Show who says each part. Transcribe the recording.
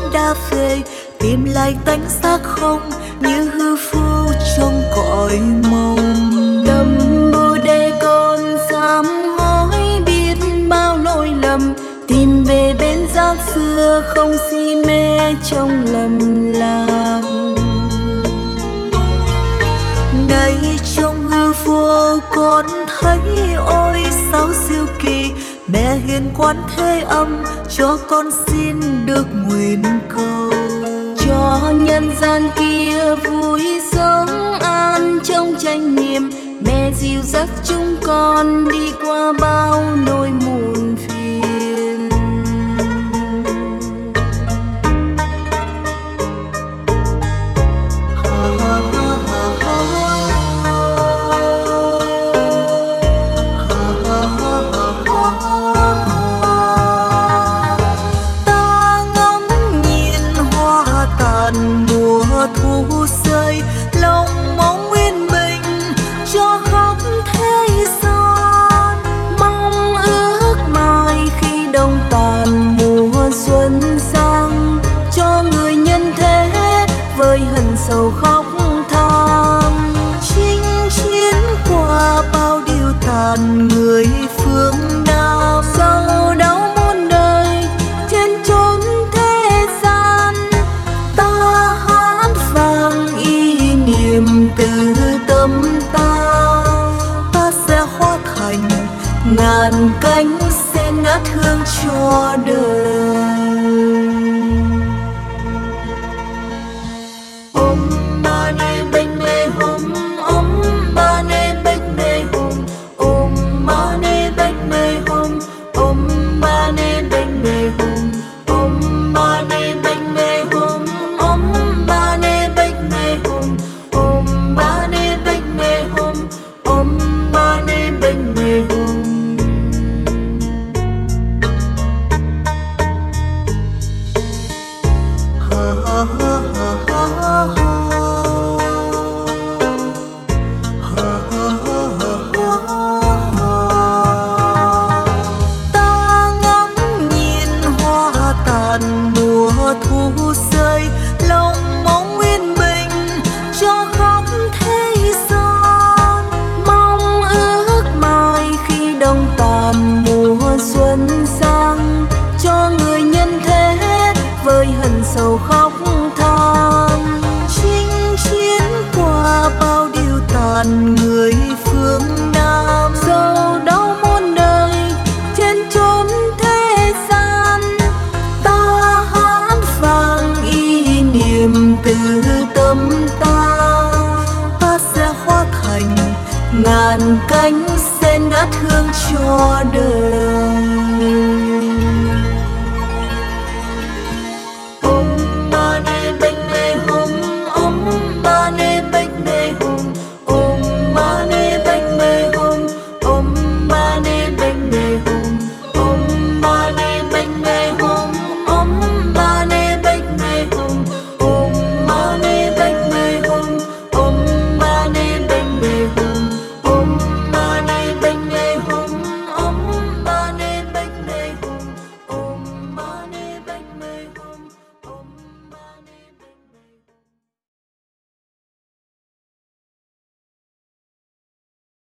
Speaker 1: đã về, tìm lại tánh xác không như hư vô trong cõi mộng. Tâm bồ đề con sám hối biết bao lỗi lầm, tìm về bên giác xưa không si mê trong lầm lạc. Đây trong hư vô con thấy ôi sao siêu kỳ, mẹ hiền Quán Thế Âm cho con xin được nguyện cầu, cho nhân gian kia vui sống an trong chánh niệm. Mẹ dìu dắt chúng con đi qua bao nỗi muộn phiền. Ta ngắm nhìn hoa tàn mùa thu rơi, lòng mong yên bình cho khắp thế gian. Mong ước mai khi đông tàn mùa xuân sang, cho người nhân thế vơi hận sầu khóc than. Chinh chiến qua bao điều tàn người phương Nam, sầu đau muôn đời trên chốn thế gian. Ta hát vang ý niệm từ tâm ta, ta sẽ hóa thành ngàn cánh sen ngát hương cho đời. Om Mani Padme Hum, Om Mani Padme Hum, Om Mani Padme Hum, Om Mani Padme Hum, Om Mani Padme Hum, Om Mani Padme Hum, Om Mani Padme Hum, Om Mani Padme Hum. Ha ha ha ha ha ha. Ta ngắm nhìn hoa tàn mùa thu rơi, lòng mong yên bình cho khắp thế gian. Mong ước mai khi đông tàn mùa xuân sang, cho người nhân thế vơi hận sầu khóc than. Chinh chiến qua bao điều tàn người phương Nam, sầu đau muôn đời trên chốn thế gian. Ta hát vang ý niệm từ tâm ta, ta sẽ hóa thành ngàn cánh sen ngát hương cho đời.